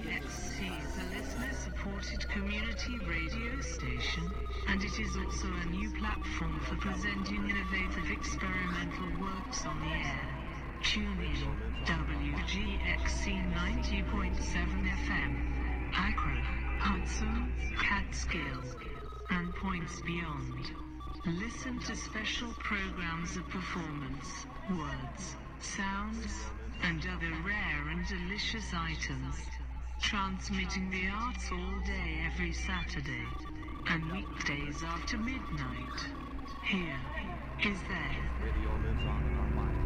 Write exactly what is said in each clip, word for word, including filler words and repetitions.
X C is a listener-supported community radio station, and it is also a new platform for presenting innovative experimental works on the air. Tune in, W G X C ninety point seven F M, Accra, Hudson, Catskill, and points beyond. Listen to special programs of performance, words, sounds, and other rare and delicious items. Transmitting the arts all day every Saturday, and weekdays after midnight. Here is there. Radio lives on in our minds.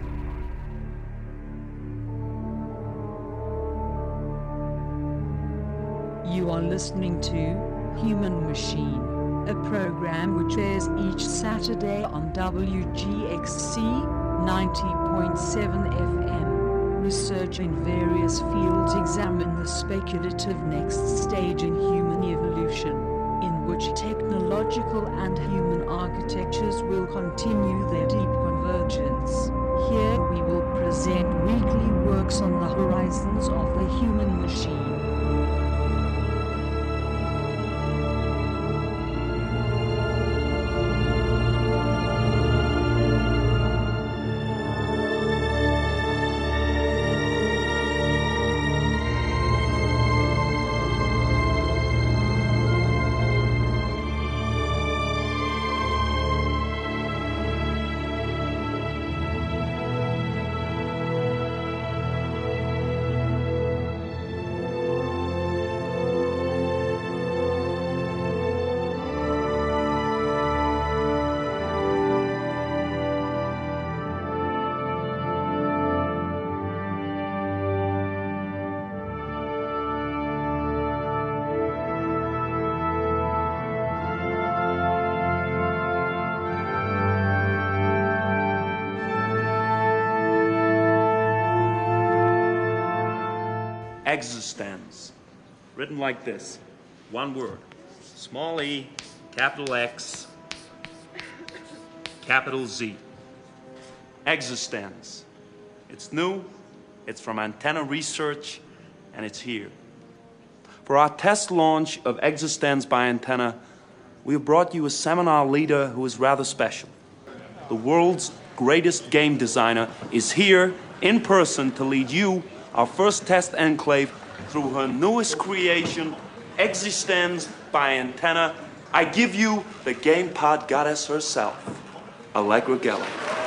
You are listening to Human Machine, a program which airs each Saturday on W G X C ninety point seven F M. Research in various fields examine the speculative next stage in human evolution, in which technological and human architectures will continue their deep convergence. Here we will present weekly works on the horizons of the human machine. Existence, written like this, one word, small e, capital X, capital Z. Existence. It's new, it's from Antenna Research, and it's here. For our test launch of Existence by Antenna, we have brought you a seminar leader who is rather special. The world's greatest game designer is here in person to lead you, our first test enclave, through her newest creation, Existence by Antenna. I give you the GamePod goddess herself, Allegra Geller.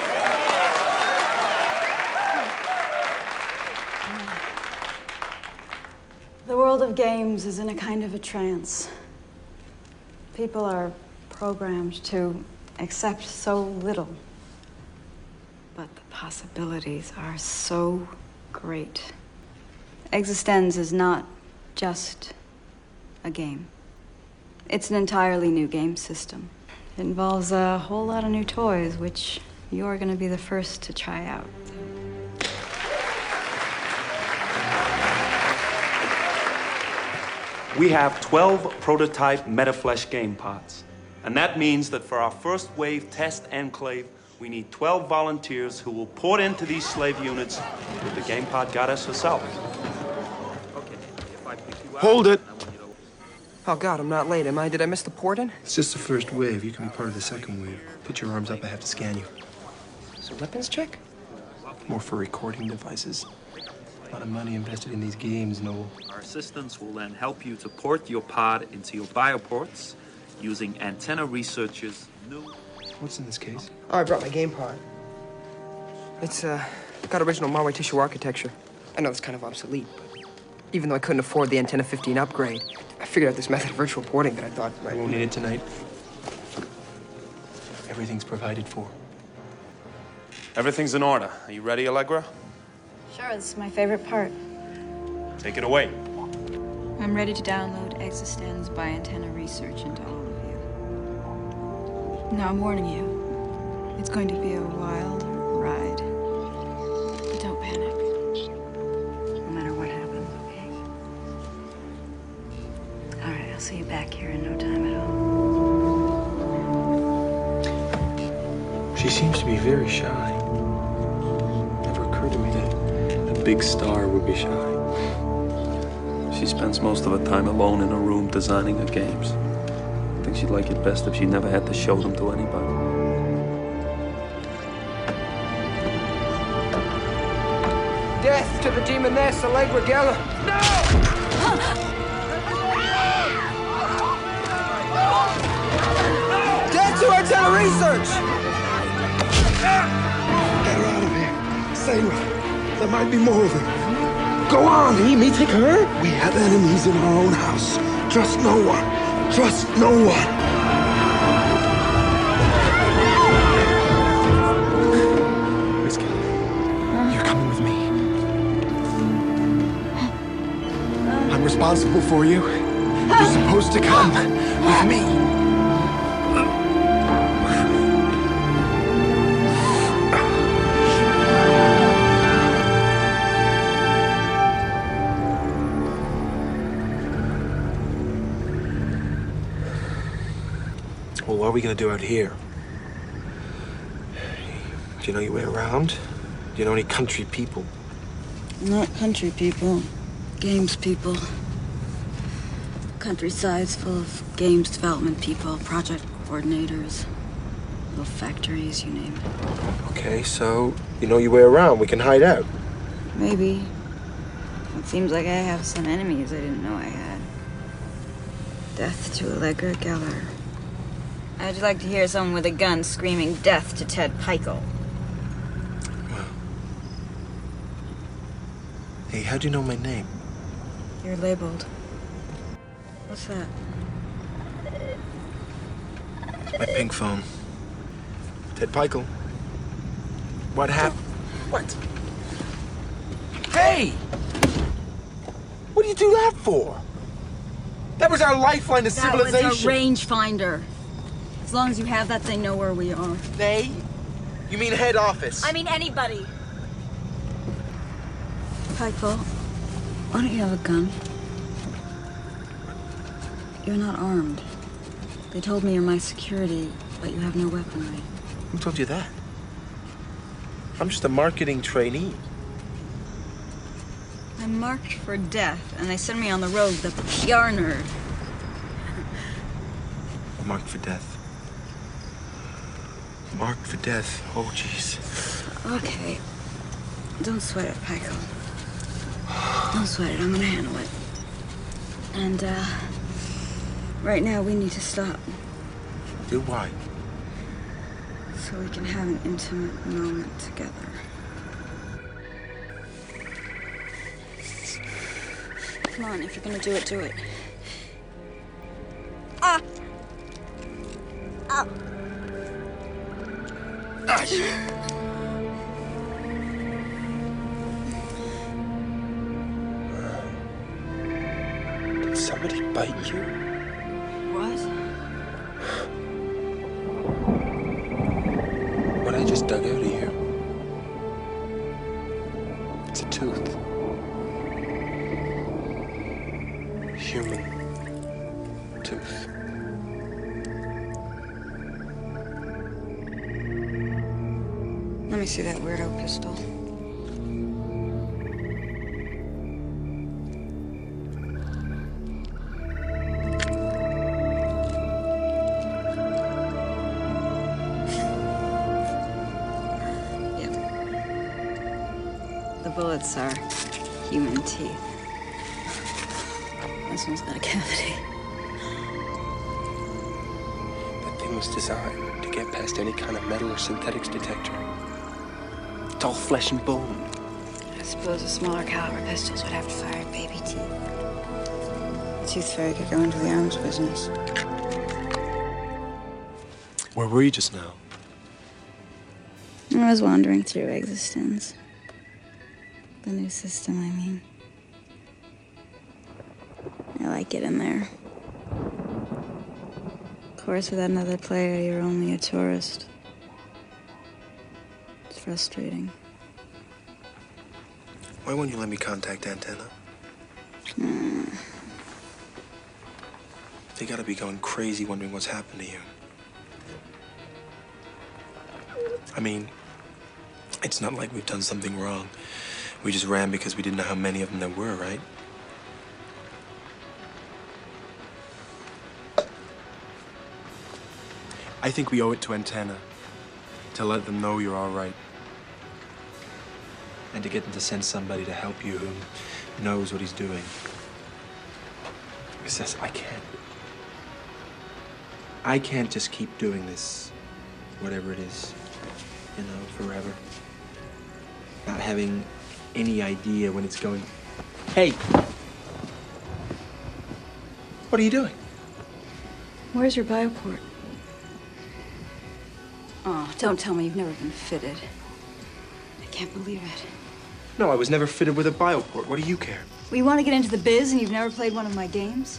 The world of games is in a kind of a trance. People are programmed to accept so little, but the possibilities are so great. Existence is not just a game. It's an entirely new game system. It involves a whole lot of new toys, which you are going to be the first to try out. We have twelve prototype MetaFlash game pods. And that means that for our first wave test enclave, we need twelve volunteers who will port into these slave units with the GamePod goddess herself. Okay, if I pick you out, Hold it! I want you to... Oh, God, I'm not late, am I? Did I miss the port-in? It's just the first wave. You can be part of the second wave. Put your arms up. I have to scan you. Is it a weapons check? More for recording devices. A lot of money invested in these games, Noel. Our assistants will then help you to port your pod into your bioports using Antenna Research's new... What's in this case? Oh, I brought my game pod. It's, uh, got original Marway tissue architecture. I know it's kind of obsolete, but even though I couldn't afford the Antenna fifteen upgrade, I figured out this method of virtual porting that I thought might... I won't need it tonight. Everything's provided for. Everything's in order. Are you ready, Allegra? Sure, this is my favorite part. Take it away. I'm ready to download Existence by Antenna Research into all of you. Now, I'm warning you. It's going to be a wild ride. But don't panic. No matter what happens, okay? All right, I'll see you back here in no time at all. She seems to be very shy. Never occurred to me that a big star would be shy. She spends most of her time alone in her room designing her games. I think she'd like it best if she never had to show them to anybody. Death to the demoness Allegra Geller. No! Death to Antenna Research! Get her out of here. Sayra, there might be more of them. Go on, me, me take her? We have enemies in our own house. Trust no one. Trust no one. Whiskey, you're coming with me. I'm responsible for you. You're supposed to come with me. Well, what are we gonna do out here? Do you know your way around? Do you know any country people? Not country people. Games people. Countryside's full of games development people, project coordinators, little factories, you name it. Okay, so you know your way around. We can hide out. Maybe. It seems like I have some enemies I didn't know I had. Death to Allegra Geller. How'd you like to hear someone with a gun screaming death to Ted Peichel? Well. Hey, how'd you know my name? You're labeled. What's that? My pink phone. Ted Peichel. What happened? What? Hey! What do you do that for? That was our lifeline to That civilization. was a rangefinder. As long as you have that, they know where we are. They? You mean head office? I mean anybody. Peichel, why don't you have a gun? You're not armed. They told me you're my security, but you have no weaponry. Who told you that? I'm just a marketing trainee. I'm marked for death, and they send me on the road with a P R nerd. Marked for death. Marked for death. Oh, jeez. Okay. Don't sweat it, Peichel. Don't sweat it. I'm gonna handle it. And, uh... right now, we need to stop. Do why? So we can have an intimate moment together. Come on, if you're gonna do it, do it. Ah! Ah! Did somebody bite you? What? What I just dug out of you. It's a tooth. Human tooth. Let me see that weirdo pistol. Yep. The bullets are human teeth. This one's got a cavity. That thing was designed to get past any kind of metal or synthetics detector. It's all flesh and bone. I suppose the smaller caliber pistols would have to fire baby teeth. The tooth fairy could go into the arms business. Where were you just now? I was wandering through Existence. The new system, I mean. I like it in there. Of course, without another player, you're only a tourist. It's frustrating. Why won't you let me contact Antenna? Mm. They gotta be going crazy wondering what's happened to you. I mean, it's not like we've done something wrong. We just ran because we didn't know how many of them there were, right? I think we owe it to Antenna to let them know you're all right. And to get them to send somebody to help you who knows what he's doing. Because I can't. I can't just keep doing this, whatever it is, you know, forever. Not having any idea when it's going. Hey! What are you doing? Where's your bioport? Oh, don't tell me you've never been fitted. I can't believe it. No, I was never fitted with a bioport. What do you care? Well, you want to get into the biz and you've never played one of my games?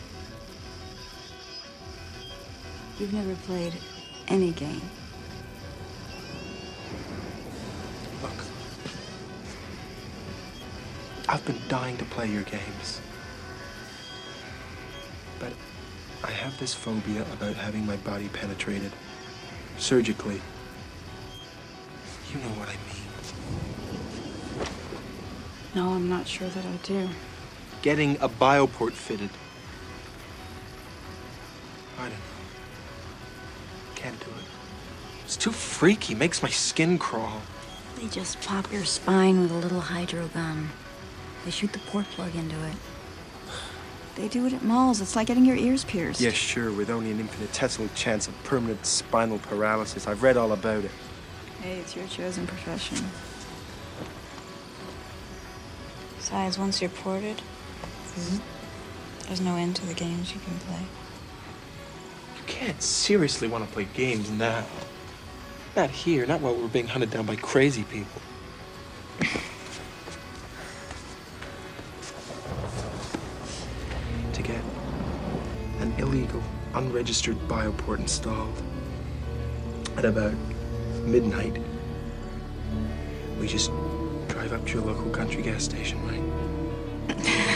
You've never played any game. Look. I've been dying to play your games. But I have this phobia about having my body penetrated. Surgically. You know what I mean. No, I'm not sure that I do. Getting a bioport fitted. I don't know. Can't do it. It's too freaky. Makes my skin crawl. They just pop your spine with a little hydro gun. They shoot the port plug into it. They do it at malls. It's like getting your ears pierced. Yeah, sure, with only an infinitesimal chance of permanent spinal paralysis. I've read all about it. Hey, it's your chosen profession. Besides, once you're ported, mm-hmm. there's no end to the games you can play. You can't seriously want to play games now. Not here, not while we're being hunted down by crazy people. To get an illegal, unregistered bioport installed at about midnight, we just drive up to your local country gas station, right?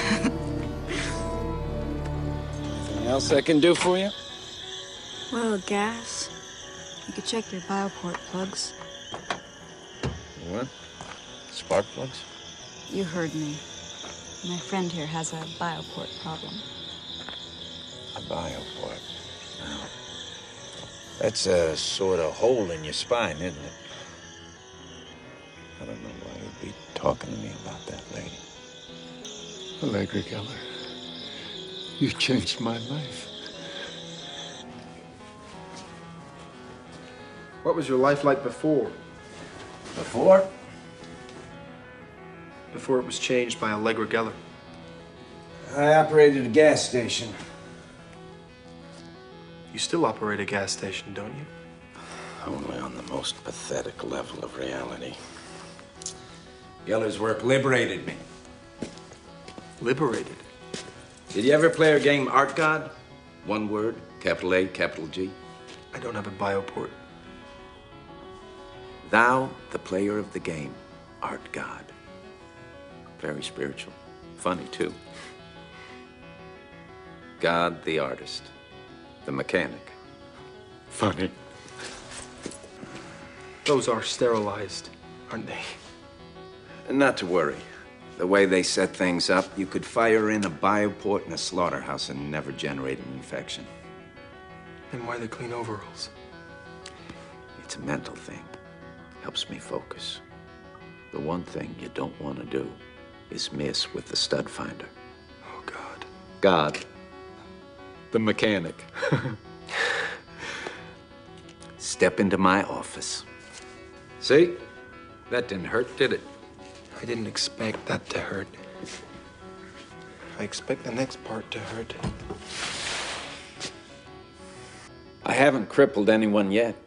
Anything else I can do for you? Well, gas. You could check your bioport plugs. What? Spark plugs? You heard me. My friend here has a bioport problem. A bioport? Now, that's a sort of hole in your spine, isn't it? I don't know why you'd be talking to me about that, lady. Allegra Geller, you've changed my life. What was your life like before? Before? Before it was changed by Allegra Geller. I operated a gas station. You still operate a gas station, don't you? Only on the most pathetic level of reality. Geller's work liberated me. Liberated? Did you ever play a game, Art God? One word, capital A, capital G. I don't have a bioport. Thou, the player of the game, art God. Very spiritual. Funny, too. God, the artist. The mechanic. Funny. Those are sterilized, aren't they? Not to worry. The way they set things up, you could fire in a bioport in a slaughterhouse and never generate an infection. Then why the clean overalls? It's a mental thing. Helps me focus. The one thing you don't want to do is miss with the stud finder. Oh, God. God. The mechanic. Step into my office. See? That didn't hurt, did it? I didn't expect that to hurt. I expect the next part to hurt. I haven't crippled anyone yet.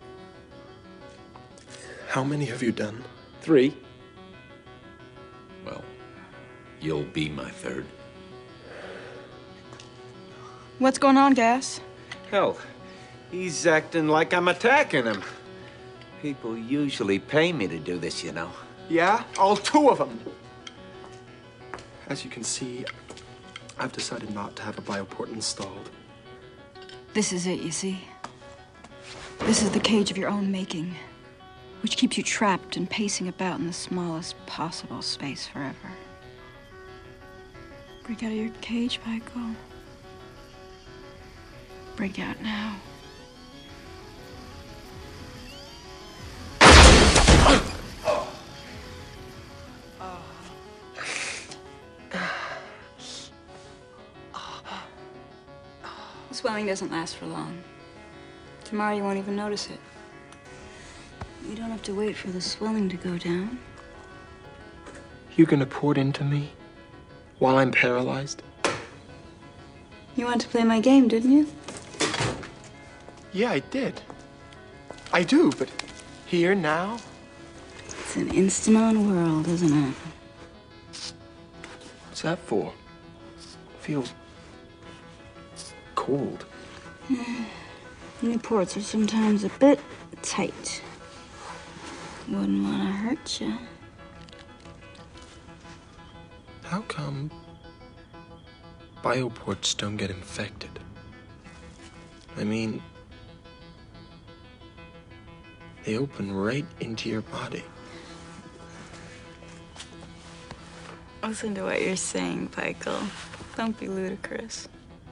How many have you done? Three. Well, you'll be my third. What's going on, Gas? Hell, he's acting like I'm attacking him. People usually pay me to do this, you know. Yeah? All two of them? As you can see, I've decided not to have a bioport installed. This is it, you see? This is the cage of your own making, which keeps you trapped and pacing about in the smallest possible space forever. Break out of your cage, Michael. Break out now. The swelling doesn't last for long. Tomorrow you won't even notice it. You don't have to wait for the swelling to go down. You're gonna pour it into me while I'm paralyzed? You wanted to play my game, didn't you? Yeah, I did. I do, but here, now? It's an instant-on world, isn't it? What's that for? Feels cold. Newports are sometimes a bit tight. Wouldn't want to hurt you. How come bioports don't get infected? I mean, they open right into your body. Listen to what you're saying, Michael. Don't be ludicrous.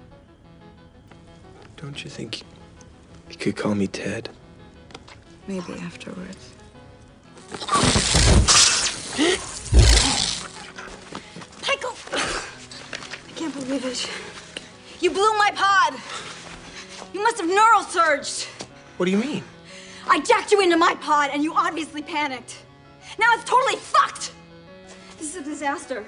Don't you think you could call me Ted? Maybe afterwards. Michael! I can't believe it. You blew my pod! You must have neural surged. What do you mean? I jacked you into my pod and you obviously panicked. Now it's totally fucked! This is a disaster.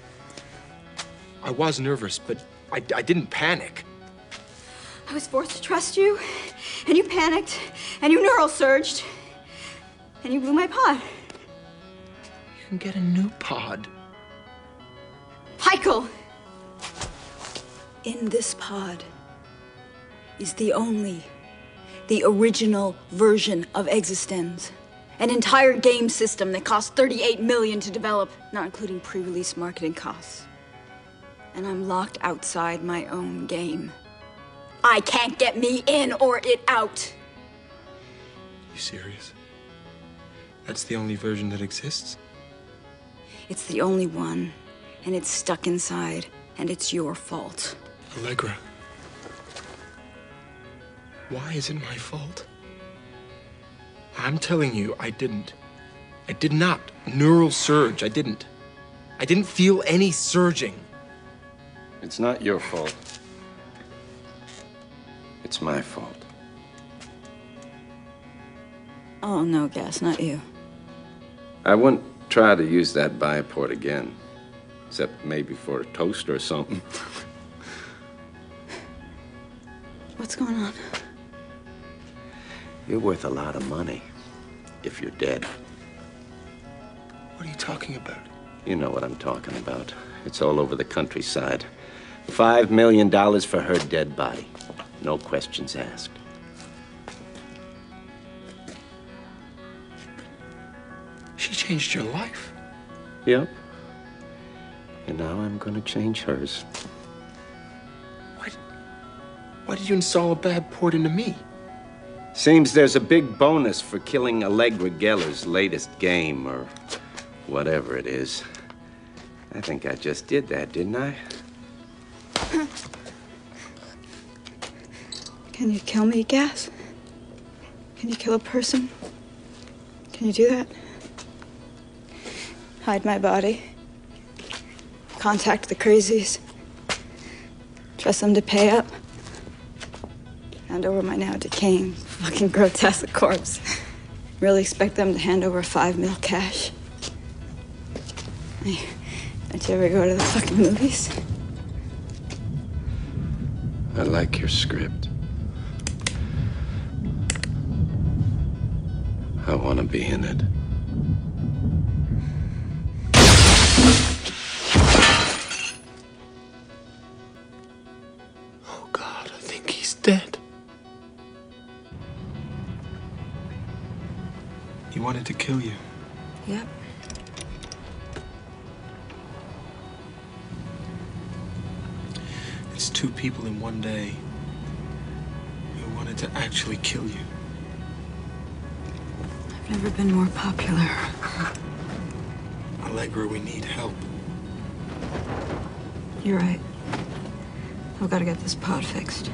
I was nervous, but I, I didn't panic. I was forced to trust you, and you panicked, and you neural surged, and you blew my pod. You can get a new pod. Michael! In this pod is the only, the original version of Existenz. An entire game system that cost thirty-eight million dollars to develop, not including pre-release marketing costs. And I'm locked outside my own game. I can't get me in or it out. You serious? That's the only version that exists? It's the only one, and it's stuck inside, and it's your fault. Allegra, why is it my fault? I'm telling you, I didn't. I did not. Neural surge, I didn't. I didn't feel any surging. It's not your fault. It's my fault. Oh, no, Gas, not you. I wouldn't try to use that bioport again. Except maybe for a toast or something. What's going on? You're worth a lot of money if you're dead. What are you talking about? You know what I'm talking about. It's all over the countryside. Five million dollars for her dead body. No questions asked. She changed your life. Yep. And now I'm gonna change hers. Why, why did you install a bad port into me? Seems there's a big bonus for killing Allegra Geller's latest game, or whatever it is. I think I just did that, didn't I? Can you kill me, Gas? Can you kill a person? Can you do that? Hide my body. Contact the crazies. Trust them to pay up. Hand over my now decaying, fucking grotesque corpse. Really expect them to hand over five mil cash? Hey, don't you ever go to the fucking movies? I like your script. I want to be in it. Oh, God, I think he's dead. He wanted to kill you. Yep. It's two people in one day who wanted to actually kill you. I've never been more popular. Allegra, we need help. You're right. I've got to get this pod fixed.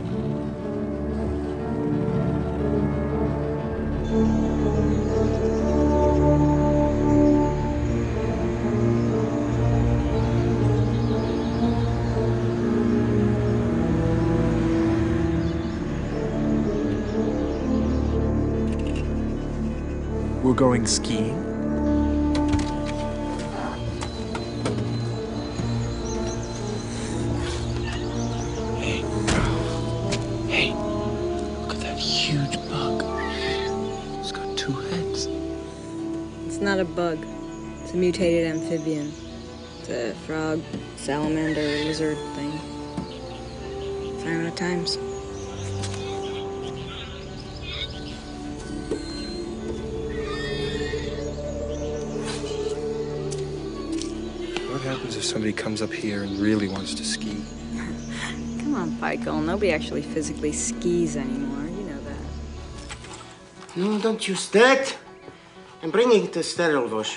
Thank you. were going skiing? Hey. Hey. Look at that huge bug. It's got two heads. It's not a bug. It's a mutated amphibian. It's a frog, salamander, lizard thing. Sign of times. What happens if somebody comes up here and really wants to ski? Come on, Michael. Nobody actually physically skis anymore. You know that. No, don't use that. I'm bringing the sterile wash.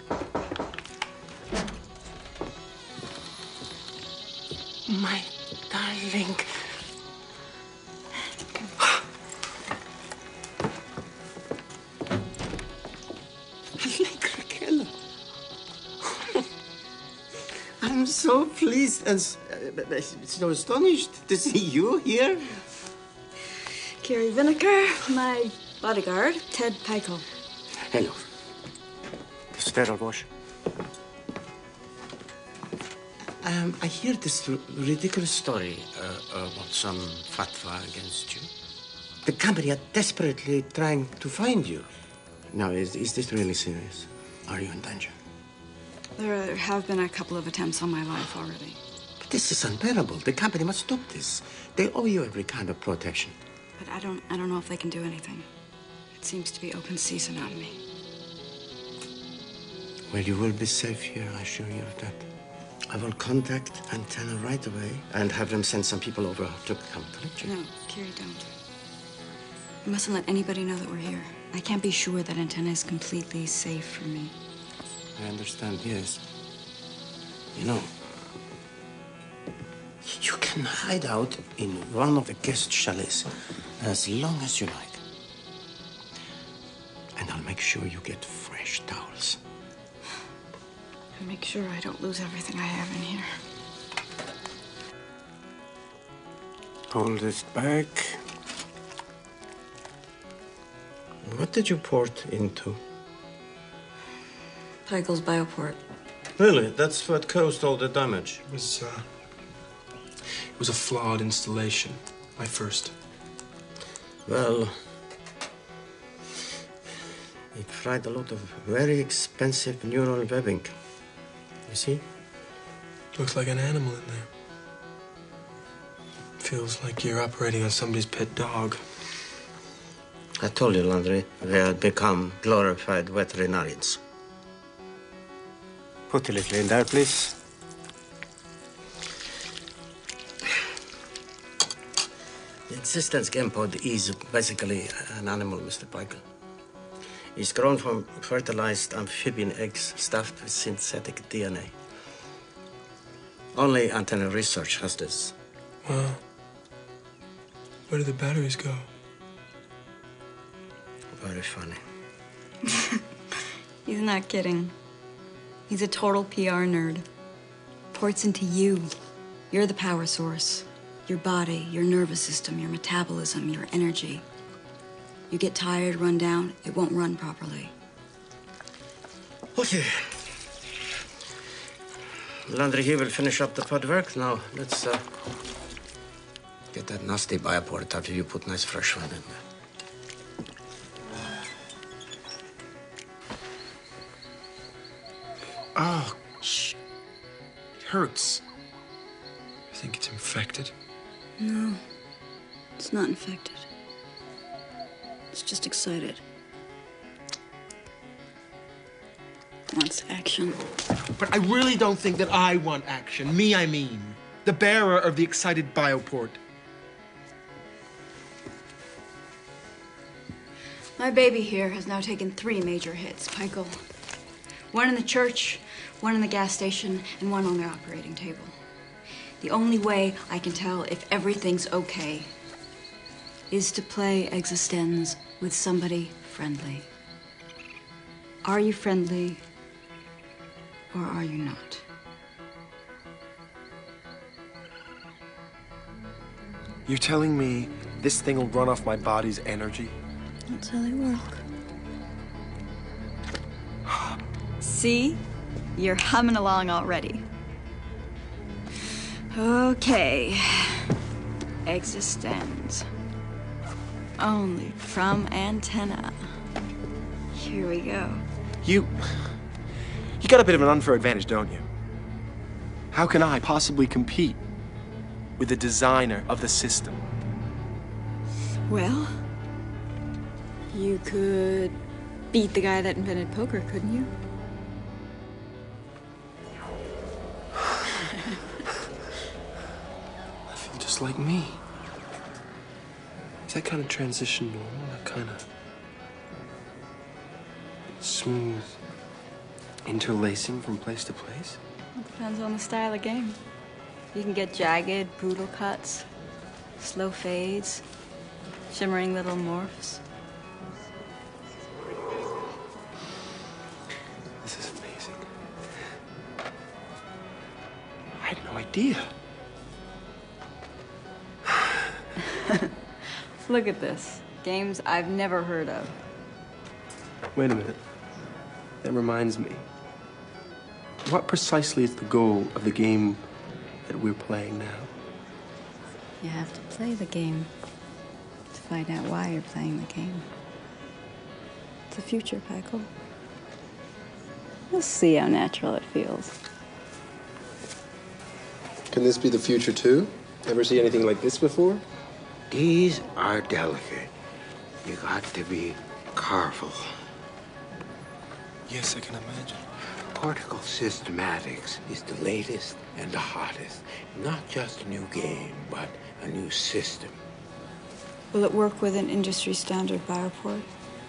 My darling. Allegra Keller. I'm so pleased and uh, so astonished to see you here. Carrie Vinegar, my bodyguard, Ted Pikel. Hello. The sterile wash. Um, I hear this r- ridiculous story uh, about some fatwa against you. The company are desperately trying to find you. Now, is, is this really serious? Are you in danger? There have been a couple of attempts on my life already. But this is unbearable. The company must stop this. They owe you every kind of protection. But I don't I don't know if they can do anything. It seems to be open season on me. Well, you will be safe here, I assure you of that. I will contact Antenna right away and have them send some people over to come collect you. No, Kiri, don't. You mustn't let anybody know that we're here. I can't be sure that Antenna is completely safe for me. I understand, yes. You know, you can hide out in one of the guest chalets as long as you like. And I'll make sure you get fresh towels. And make sure I don't lose everything I have in here. Hold this back. What did you port into? Pikel's bioport. Really? That's what caused all the damage? It was, uh... It was a flawed installation. My first. Well... It fried a lot of very expensive neural webbing. You see? Looks like an animal in there. Feels like you're operating on somebody's pet dog. I told you, Landry, they had become glorified veterinarians. Put a little in there, please. The existence game pod is basically an animal, Mister Pikel. It's grown from fertilized amphibian eggs stuffed with synthetic D N A. Only Antenna Research has this. Wow. Where do the batteries go? Very funny. He's not kidding. He's a total P R nerd. Ports into you. You're the power source. Your body, your nervous system, your metabolism, your energy. You get tired, run down, it won't run properly. Okay. Landry here will finish up the pod work. Now, let's uh, get that nasty bioport after you put nice fresh one in there. Oh, shh. It hurts. I think it's infected. No, it's not infected. It's just excited. Wants action. But I really don't think that I want action. Me, I mean. The bearer of the excited bioport. My baby here has now taken three major hits, Pikel. One in the church, one in the gas station, and one on the operating table. The only way I can tell if everything's okay is to play Existenz with somebody friendly. Are you friendly, or are you not? You're telling me this thing will run off my body's energy? That's how they work. See? You're humming along already. Okay. Existenz. Only from Antenna. Here we go. You... You got a bit of an unfair advantage, don't you? How can I possibly compete with the designer of the system? Well, you could beat the guy that invented poker, couldn't you? I feel just like me. Is that kind of transition normal? That kind of smooth interlacing from place to place? It depends on the style of game. You can get jagged, brutal cuts, slow fades, shimmering little morphs. This is amazing. I had no idea. Look at this. Games I've never heard of. Wait a minute. That reminds me. What precisely is the goal of the game that we're playing now? You have to play the game to find out why you're playing the game. It's a future, Pikel. We'll see how natural it feels. Can this be the future, too? Ever see anything like this before? These are delicate. You got to be careful. Yes, I can imagine. Particle systematics is the latest and the hottest. Not just a new game, but a new system. Will it work with an industry standard bioport?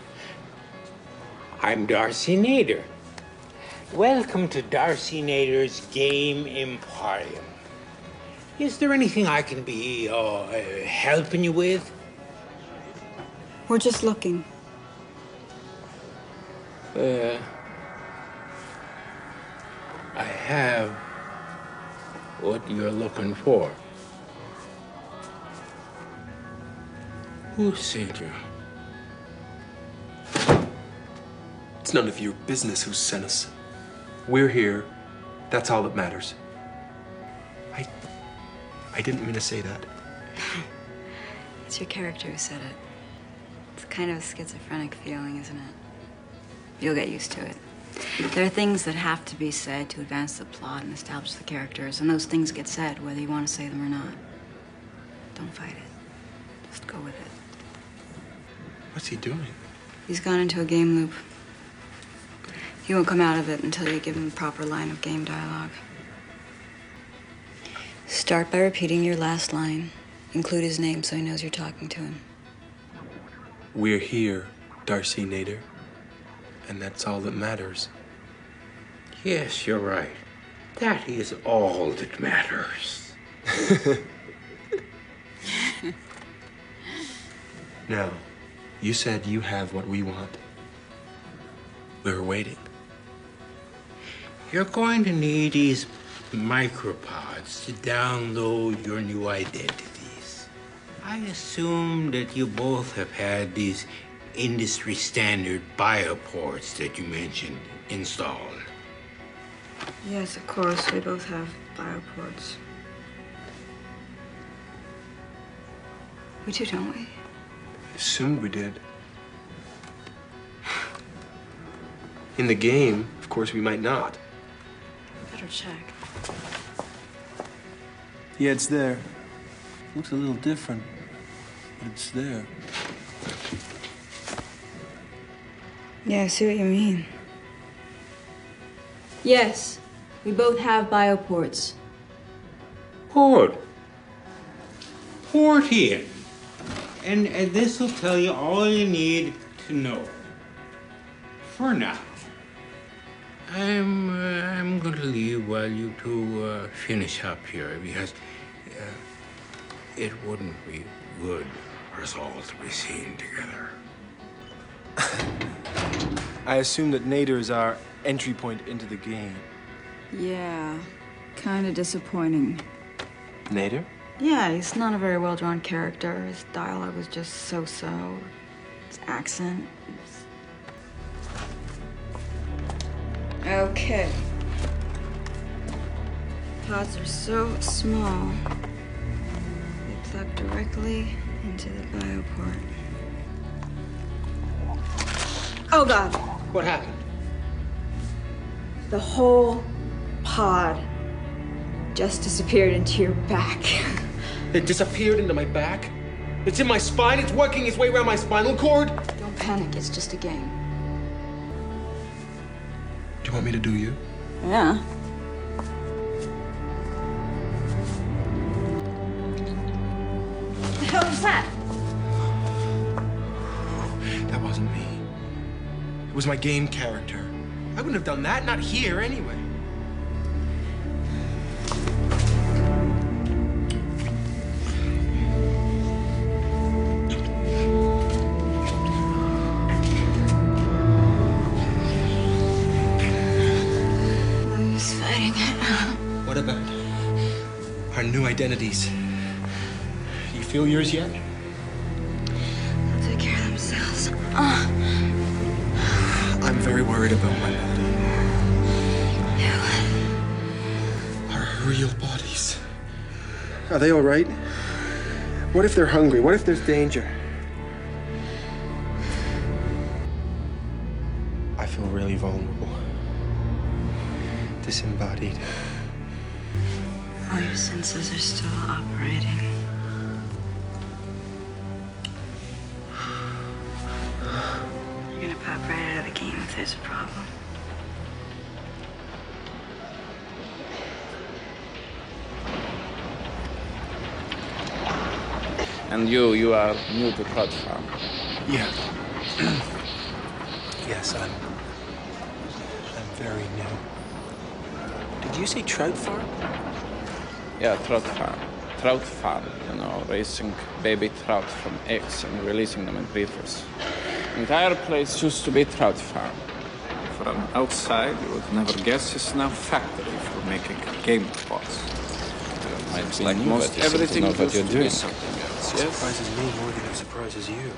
I'm Darcy Nader. Welcome to Darcy Nader's Game Emporium. Is there anything I can be uh, uh, helping you with? We're just looking. Uh, I have what you're looking for. Who sent you? It's none of your business who sent us. We're here. That's all that matters. I... I didn't mean to say that. It's your character who said it. It's kind of a schizophrenic feeling, isn't it? You'll get used to it. There are things that have to be said to advance the plot and establish the characters, and those things get said whether you want to say them or not. Don't fight it. Just go with it. What's he doing? He's gone into a game loop. He won't come out of it until you give him the proper line of game dialogue. Start by repeating your last line. Include his name so he knows you're talking to him. We're here, Darcy Nader. And that's all that matters. Yes, you're right. That is all that matters. Now, you said you have what we want. We're waiting. You're going to need these micropods to download your new identities. I assume that you both have had these industry standard bioports that you mentioned installed. Yes, of course. We both have bioports. We do, don't we? I assumed we did. In the game, of course, we might not. Better check. Yeah, it's there. Looks a little different, but it's there. Yeah, I see what you mean. Yes, we both have bioports. Port. Port in. And, and this will tell you all you need to know. For now. I'm, uh, I'm going to leave while you two uh, finish up here because uh, it wouldn't be good for us all to be seen together. I assume that Nader is our entry point into the game. Yeah, kind of disappointing. Nader? Yeah, he's not a very well-drawn character. His dialogue was just so-so. His accent. Was... Okay. Pods are so small, they plug directly into the bioport. Oh God! What happened? The whole pod just disappeared into your back. It disappeared into my back? It's in my spine? It's working its way around my spinal cord? Don't panic, it's just a game. Do you want me to do you? Yeah. What the hell was that? That wasn't me. It was my game character. I wouldn't have done that, not here anyway. I'm just fighting it. What about our new identities? Do you feel yours yet? They'll take care of themselves. Uh. I'm very worried about my body. Our real bodies. Are they all right? What if they're hungry? What if there's danger? I feel really vulnerable. Disembodied. All your senses are still operating. You're gonna pop right out of the game if there's a problem. And you, you are new to Trout Farm. Yeah. Yes, I'm. I'm very new. Did you say Trout Farm? Yeah, Trout Farm. Trout Farm, you know, raising baby trout from eggs and releasing them in breeders. The entire place used to be Trout Farm. From outside, you would never guess it's now factory for making game pots. It's like most everything know what you're doing. Something else. It Yes. surprises me more than it surprises you.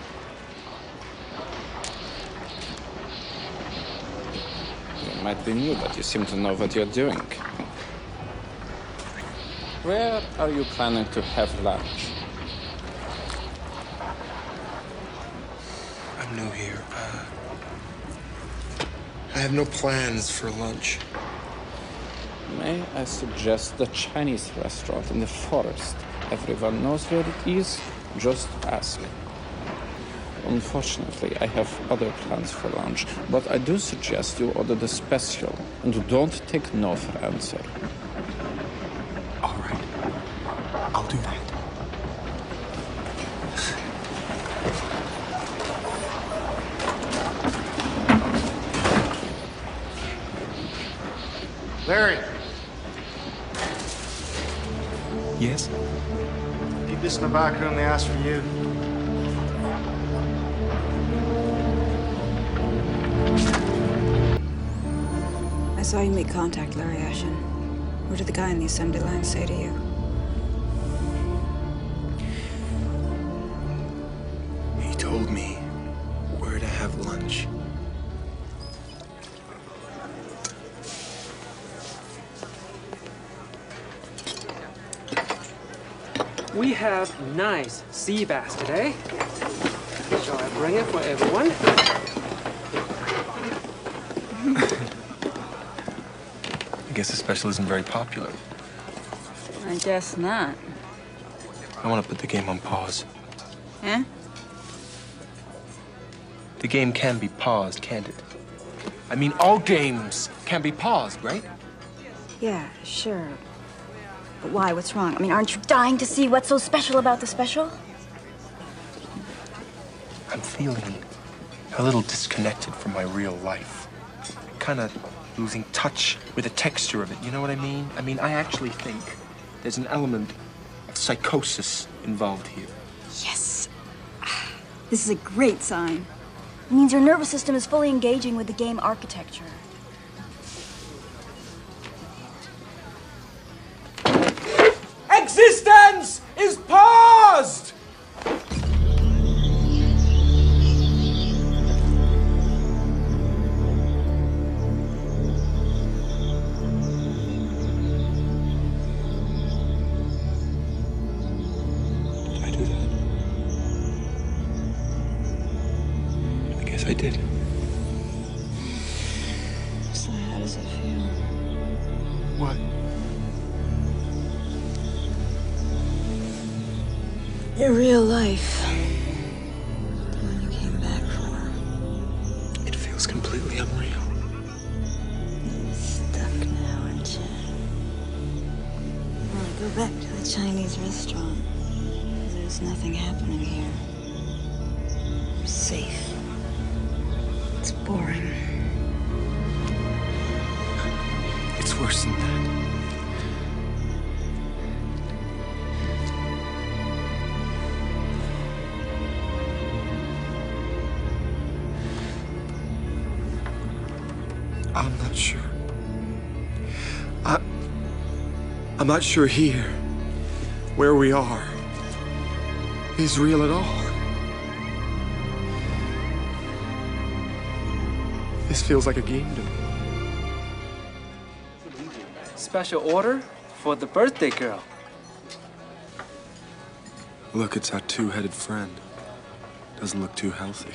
You might be new, but you seem to know what you're doing. Where are you planning to have lunch? I'm new here. Uh, I have no plans for lunch. May I suggest the Chinese restaurant in the forest? Everyone knows where it is. Just ask. Unfortunately, I have other plans for lunch, but I do suggest you order the special and don't take no for answer. All right. I'll do that. Larry, Yes? keep this in the back room. They asked for you. I saw you make contact, Larry Ashen. What did the guy in the assembly line say to you? He told me where to have lunch. We have nice sea bass today. Shall I bring it for everyone? I guess the special isn't very popular. I guess not. I want to put the game on pause. Eh? The game can be paused, can't it? I mean, all games can be paused, right? Yeah, sure. But why? What's wrong? I mean, aren't you dying to see what's so special about the special? I'm feeling a little disconnected from my real life. Kind of losing touch with the texture of it, you know what I mean? I mean, I actually think there's an element of psychosis involved here. Yes. This is a great sign. It means your nervous system is fully engaging with the game architecture. Existence is paused! So how does it feel? What? Your real life. The one you came back for. It feels completely unreal. You're stuck now, aren't you? Well, go back to the Chinese restaurant. There's nothing happening here. I'm safe. It's boring. It's worse than that. I'm not sure. I... I'm not sure here, where we are, is real at all. This feels like a game to me. Special order for the birthday girl. Look, it's our two-headed friend. Doesn't look too healthy.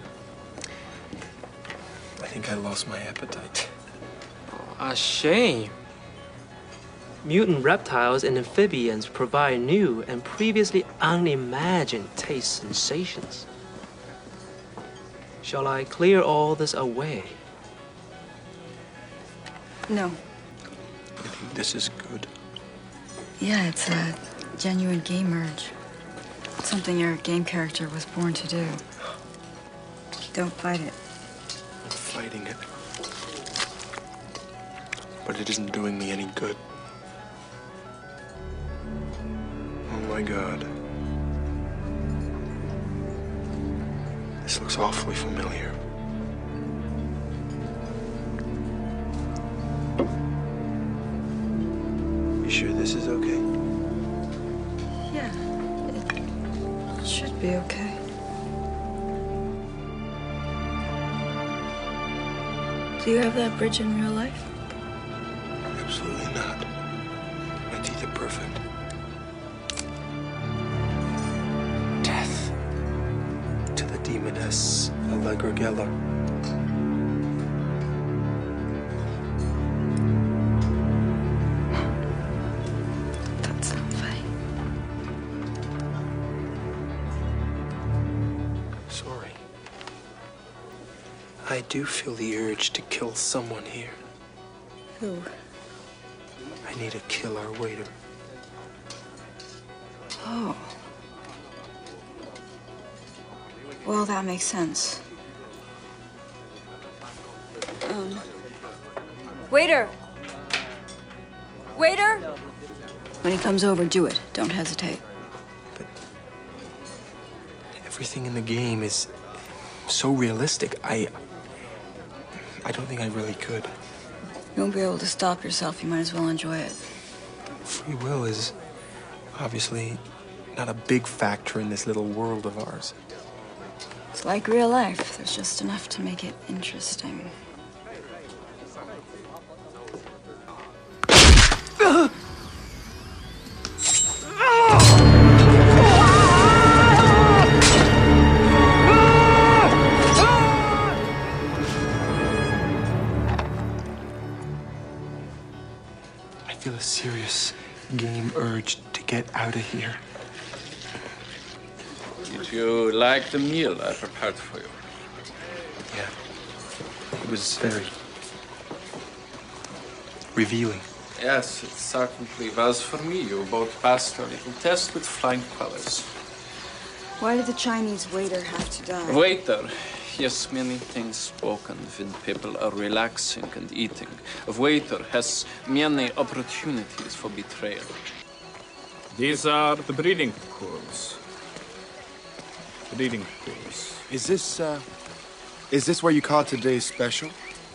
I think I lost my appetite. A shame. Mutant reptiles and amphibians provide new and previously unimagined taste sensations. Shall I clear all this away? No. I think this is good. Yeah, it's a genuine game merge. It's something your game character was born to do. Don't fight it. I'm fighting it. But it isn't doing me any good. Oh my God. This looks awfully familiar. You sure this is okay? Yeah, it should be okay. Do you have that bridge in real life? Absolutely not. My teeth are perfect. Death to the demoness Allegra Geller. That's not funny. Sorry. I do feel the urge to kill someone here. Who? I need to kill our waiter. Oh. Well, that makes sense. Um. Waiter! Waiter! When he comes over, do it. Don't hesitate. Everything in the game is so realistic. I... I don't think I really could. You won't be able to stop yourself. You might as well enjoy it. Free will is obviously not a big factor in this little world of ours. It's like real life. There's just enough to make it interesting. I feel a serious game urge to get out of here. Did you like the meal I prepared for you? Yeah. It was very revealing. Yes, it certainly was for me. You both passed a little test with flying colors. Why did the Chinese waiter have to die? Waiter. Yes, many things spoken when people are relaxing and eating. A waiter has many opportunities for betrayal. These are the breeding pools. Breeding pools. Is this, uh, is this where you caught today's special?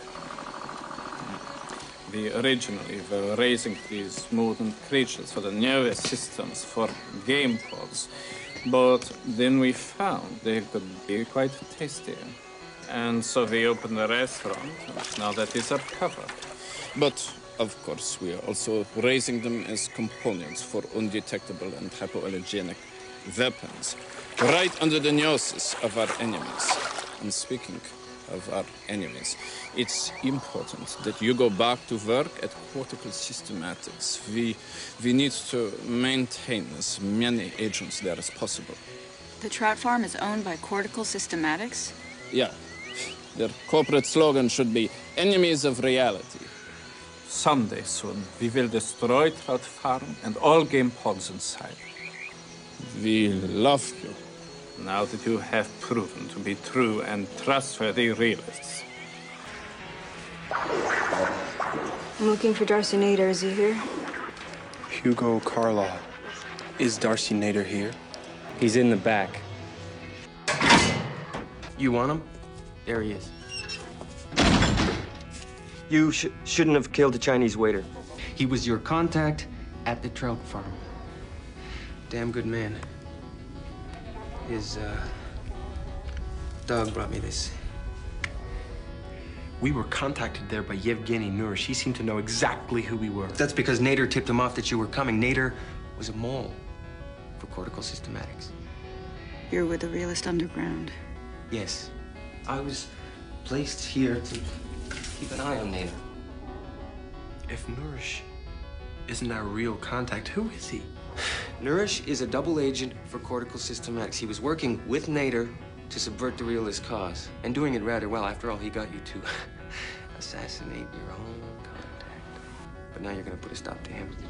We originally were raising these mutant creatures for the nervous systems for game pods. But then we found they could be quite tasty. And so we opened a restaurant, and now that is our cover. But, of course, we are also raising them as components for undetectable and hypoallergenic weapons, right under the noses of our enemies. And speaking of our enemies. It's important that you go back to work at Cortical Systematics. We, we need to maintain as many agents there as possible. The trout farm is owned by Cortical Systematics? Yeah. Their corporate slogan should be enemies of reality. Someday soon, we will destroy Trout Farm and all game pods inside. We love you. Now that you have proven to be true and trustworthy realists. I'm looking for Darcy Nader. Is he here? Hugo Carlaw. Is Darcy Nader here? He's in the back. You want him? There he is. You sh shouldn't have killed the Chinese waiter. He was your contact at the trout farm. Damn good man. His, uh, dog brought me this. We were contacted there by Yevgeny Nurish. He seemed to know exactly who we were. That's because Nader tipped him off that you were coming. Nader was a mole for Cortical Systematics. You're with the Realist Underground. Yes. I was placed here to keep an eye on Nader. If Nurish isn't our real contact, who is he? Nurish is a double agent for Cortical Systematics. He was working with Nader to subvert the realist cause, and doing it rather well. After all, he got you to assassinate your own contact. But now you're gonna put a stop to him.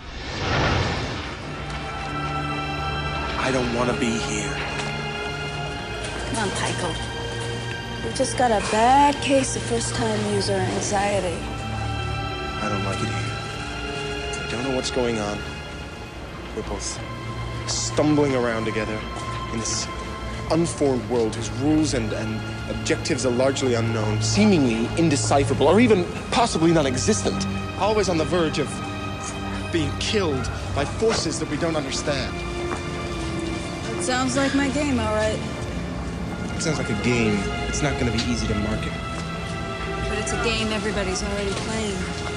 I don't want to be here. Come on, Tycho. We just got a bad case of first-time user anxiety. I don't like it here. I don't know what's going on. We're both stumbling around together in this unformed world whose rules and, and objectives are largely unknown, seemingly indecipherable, or even possibly non-existent. Always on the verge of being killed by forces that we don't understand. That sounds like my game, all right. It sounds like a game. It's not going to be easy to market. But it's a game everybody's already playing.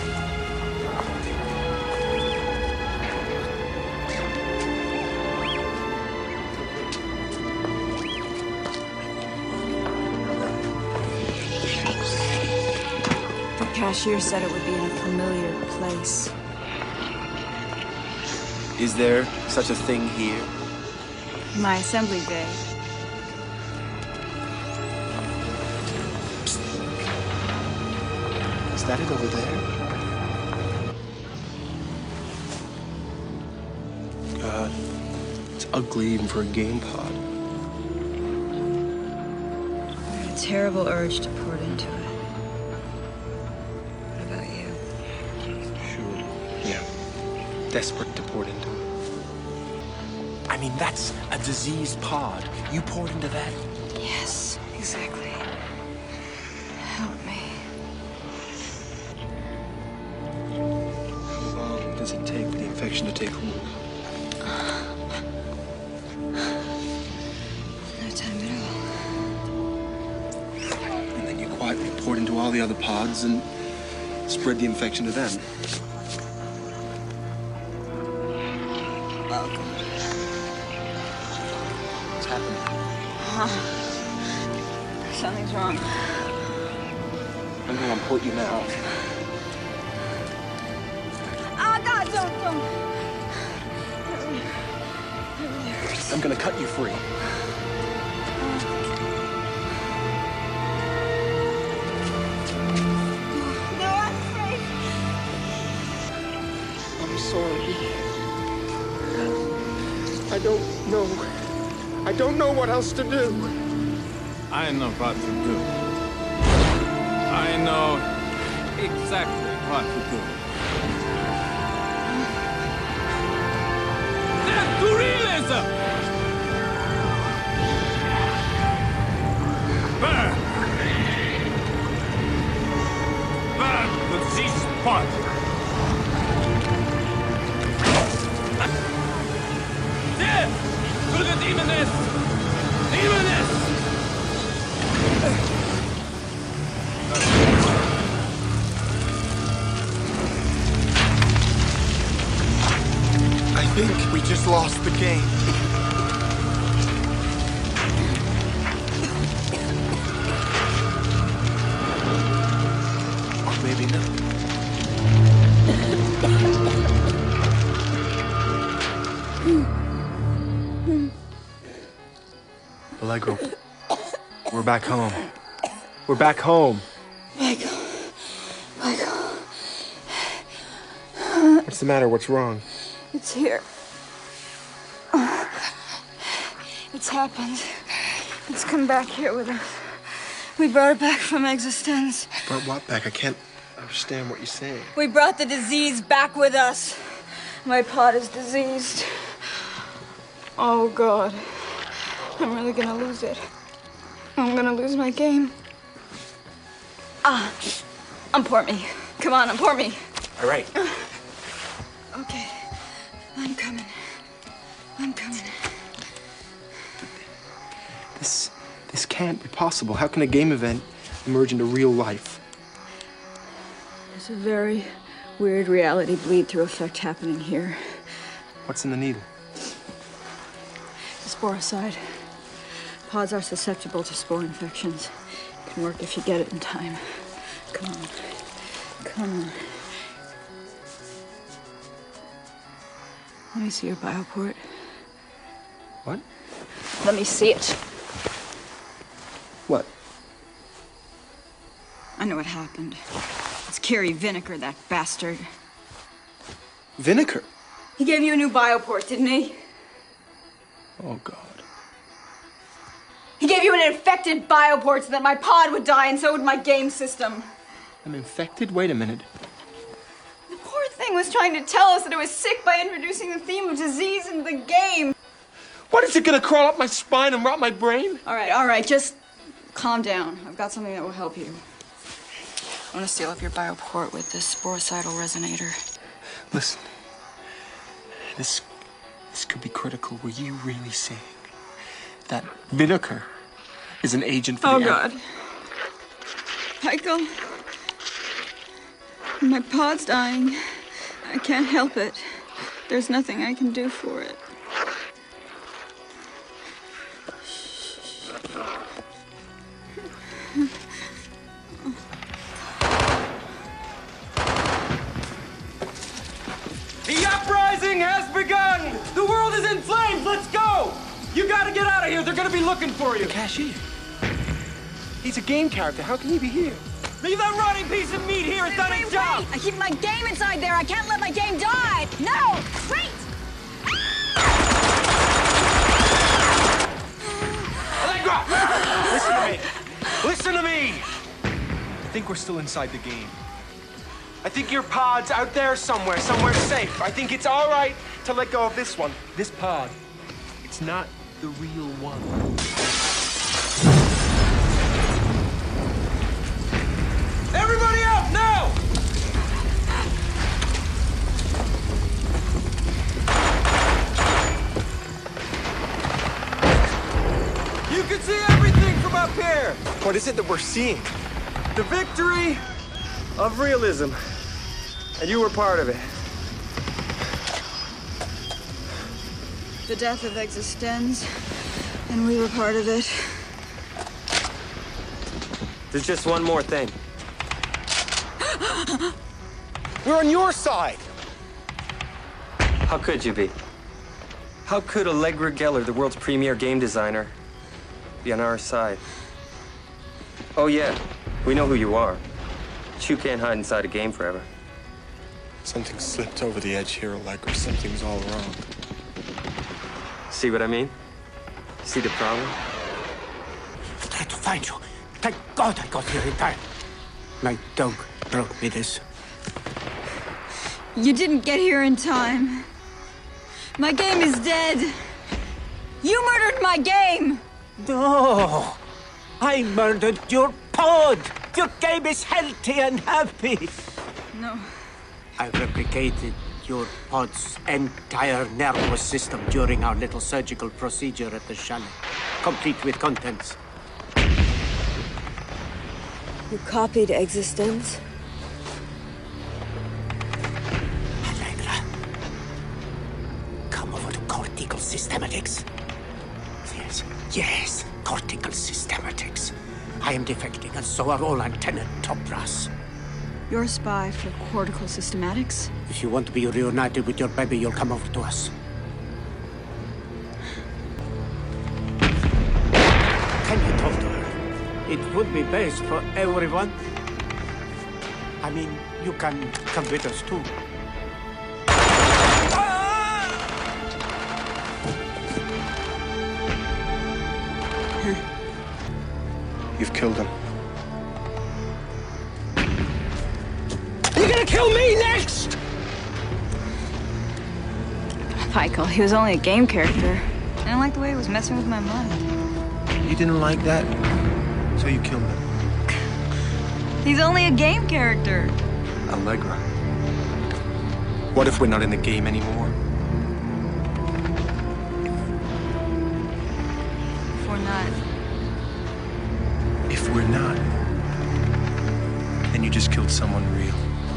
The cashier said it would be in a familiar place. Is there such a thing here? My assembly bay. Is that it over there? God, it's ugly even for a game pod. I had a terrible urge to pour it into it. What about you? Sure. Yeah. Desperate to pour it into it. I mean, that's a diseased pod. You poured into that? Yes, exactly. Help me. How long does it take the infection to take hold? No time at all. And then you quietly poured into all the other pods and spread the infection to them. Welcome. What's happening? Uh, something's wrong. I'm going to put you now. Oh, God, don't, don't. That really, that really hurts. I'm going to cut you free. No, I'm free. I'm sorry. I don't know. I don't know what else to do. I know what to do. I know exactly what to do. Death to realism! Burn! Burn the this pot! Death to the demoness! Demoness! I think we just lost the game. maybe not. Allegro, we're back home. We're back home. Michael. Michael. What's the matter? What's wrong? It's here. It's happened. It's come back here with us. We brought it back from Existence. Brought what back? I can't understand what you're saying. We brought the disease back with us. My pod is diseased. Oh, God. I'm really gonna lose it. I'm gonna lose my game. Ah, unport me. Come on, unport me. All right. Okay, I'm coming. I'm coming. This, this can't be possible. How can a game event emerge into real life? There's a very weird reality bleed-through effect happening here. What's in the needle? The sporicide. Pods are susceptible to spore infections. It can work if you get it in time. Come on. Come on. Let me see your bioport. What? Let me see it. What? I know what happened. It's Kerry Vinegar, that bastard. Vinegar? He gave you a new bioport, didn't he? Oh, God. He gave you an infected bioport so that my pod would die and so would my game system. I'm infected? Wait a minute. The poor thing was trying to tell us that it was sick by introducing the theme of disease into the game. What, is it gonna crawl up my spine and rot my brain? All right, all right, just calm down. I've got something that will help you. I want to seal up your bioport with this sporicidal resonator. Listen, this, this could be critical. Were you really saying that Vinegar is an agent for Oh, the... God. Michael, my pod's dying. I can't help it. There's nothing I can do for it. The uprising has begun! The world is in flames! Let's go! You gotta get out of here! They're gonna be looking for you! The cashier. He's a game character. How can he be here? Leave that rotting piece of meat here! It's not wait, its job! wait. I keep my game inside there! I can't let my game die! No! Wait! Allegra! Listen to me! Listen to me! I think we're still inside the game. I think your pod's out there somewhere, somewhere safe. I think it's all right to let go of this one. This pod, it's not the real one. Everybody out, now! You can see everything from up here! What is it that we're seeing? The victory of realism. And you were part of it. The death of Existence, and we were part of it. There's just one more thing. We're on your side! How could you be? How could Allegra Geller, the world's premier game designer, be on our side? Oh yeah, we know who you are. But you can't hide inside a game forever. Something slipped over the edge here, Allegra. Something's all wrong. See what I mean? See the problem? I tried to find you. Thank God I got here in time. My dog brought me this. You didn't get here in time. My game is dead. You murdered my game! No! I murdered your pod! Your game is healthy and happy! No. I replicated your pod's entire nervous system during our little surgical procedure at the chalet, complete with contents. You copied Existence? Allegra, come over to cortical systematics. Yes, yes, cortical systematics. I am defecting, and so are all antenna top brass. You're a spy for Cortical Systematics? If you want to be reunited with your baby, you'll come over to us. Can you talk to her? It would be best for everyone. I mean, you can come with us too. You've killed him. You're gonna kill me next! Michael, he was only a game character. I didn't like the way he was messing with my mind. You didn't like that, so you killed him. He's only a game character. Allegra. What if we're not in the game anymore? If we're not. If we're not, then you just killed someone real.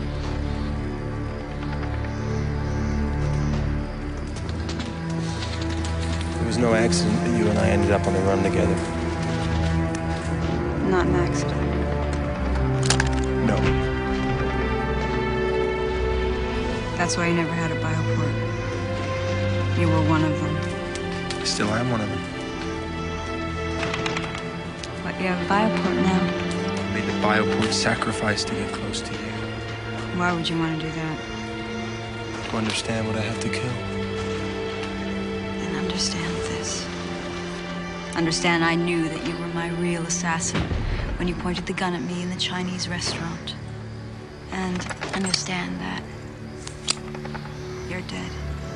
It was no accident that you and I ended up on the run together. Not an accident. No. That's why you never had a bioport. You were one of them. Still am one of them. But you have a bioport now. I made the bioport sacrifice to get close to you. Why would you want to do that? To understand what I have to kill. And understand this. Understand I knew that you were my real assassin when you pointed the gun at me in the Chinese restaurant. And understand that you're dead.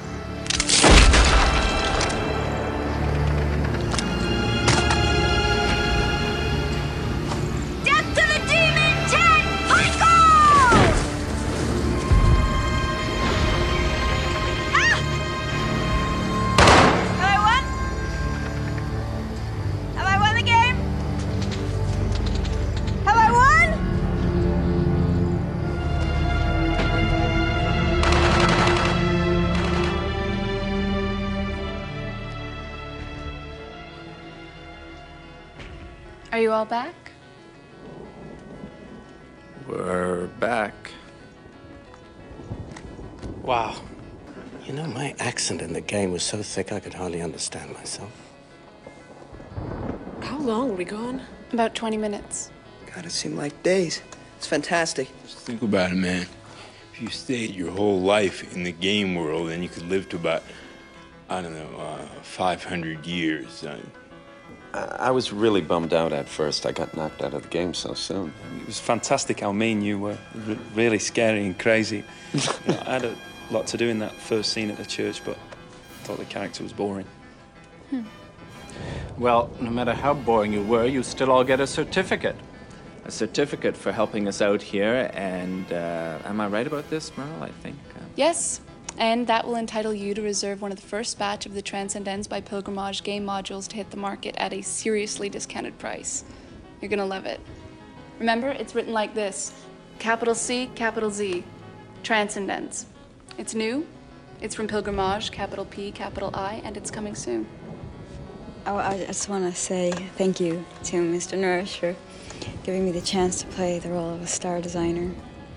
Are you all back? We're back. Wow. You know, my accent in the game was so thick I could hardly understand myself. How long were we gone? About twenty minutes. God, it seemed like days. It's fantastic. Just think about it, man. If you stayed your whole life in the game world, then you could live to about, I don't know, uh, five hundred years. Uh, I was really bummed out at first. I got knocked out of the game so soon. It was fantastic how mean you were. R really scary and crazy. You know, I had a lot to do in that first scene at the church, but I thought the character was boring. Hmm. Well, no matter how boring you were, you still all get a certificate. A certificate for helping us out here, and uh, am I right about this, Merle? I think. Uh... Yes, and that will entitle you to reserve one of the first batch of the Transcendence by Pilgrimage game modules to hit the market at a seriously discounted price. You're gonna love it. Remember, it's written like this: capital C, capital Z, Transcendence. It's new, it's from Pilgrimage, capital P, capital I, and it's coming soon. Oh, I just want to say thank you to Mister Nourish for giving me the chance to play the role of a star designer.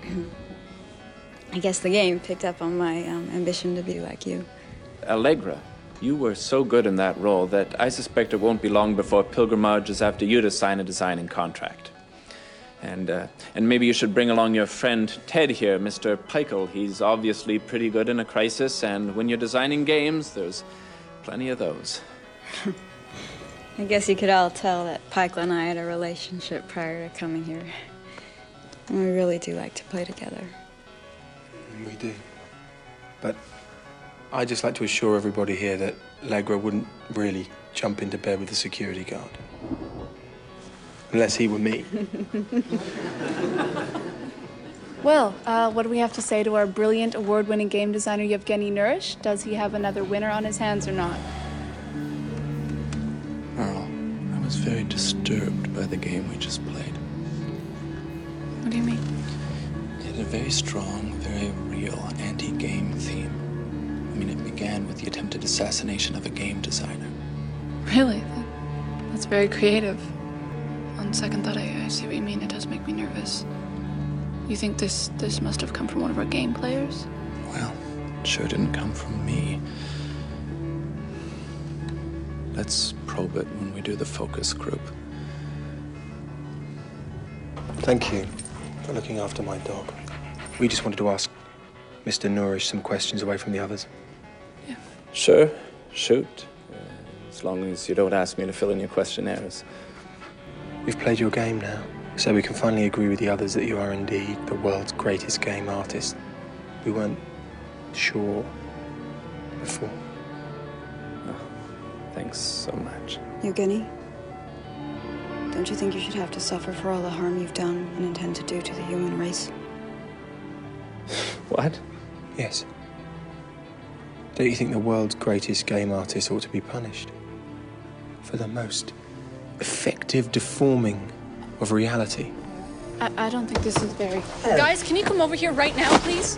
I guess the game picked up on my um, ambition to be like you. Allegra, you were so good in that role that I suspect it won't be long before Pilgrimage is after you to sign a designing contract. And uh, and maybe you should bring along your friend Ted here, Mister Pikel. He's obviously pretty good in a crisis, and when you're designing games, there's plenty of those. I guess you could all tell that Pikel and I had a relationship prior to coming here. And we really do like to play together. We do. But I'd just like to assure everybody here that Allegra wouldn't really jump into bed with the security guard. Unless he were me. Well, uh, what do we have to say to our brilliant award-winning game designer Yevgeny Nourish? Does he have another winner on his hands or not? Merle, I was very disturbed by the game we just played. What do you mean? It had a very strong, very real anti-game theme. I mean, it began with the attempted assassination of a game designer. Really? That's very creative. On second thought, I, I see what you mean. It does make me nervous. You think this this must have come from one of our game players? Well, it sure didn't come from me. Let's probe it when we do the focus group. Thank you for looking after my dog. We just wanted to ask Mister Nourish some questions away from the others. Sure, shoot. Uh, as long as you don't ask me to fill in your questionnaires. We've played your game now, so we can finally agree with the others that you are indeed the world's greatest game artist. We weren't sure before. Oh, thanks so much. Evgeny, don't you think you should have to suffer for all the harm you've done and intend to do to the human race? What? Yes. Don't you think the world's greatest game artist ought to be punished for the most effective deforming of reality? I, I don't think this is very... Guys, can you come over here right now, please?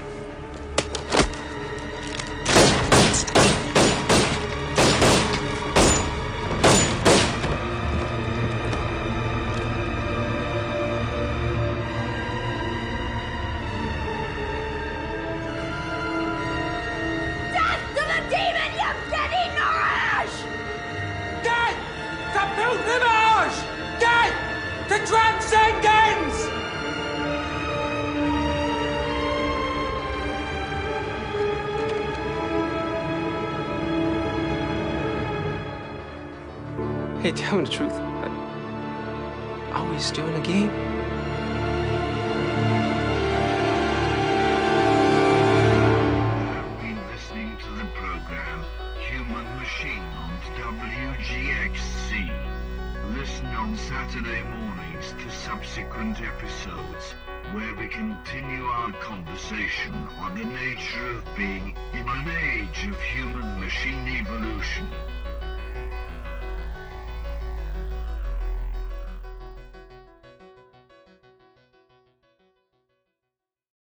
Hey, tell me the truth. Are we still in a game? You've been listening to the program Human Machine on W G X C. Listen on Saturday mornings to subsequent episodes, where we continue our conversation on the nature of being in an age of human-machine evolution.